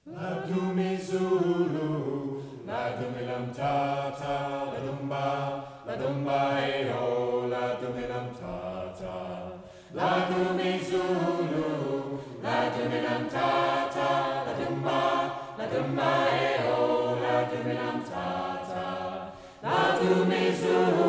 La dumi Zulu, la dumi lam ta ta, la dumba e o, la dumi lam ta ta. La dumi Zulu, la dumi lam ta ta, la dumba e o, la dumi lam ta ta. La dumi Zulu.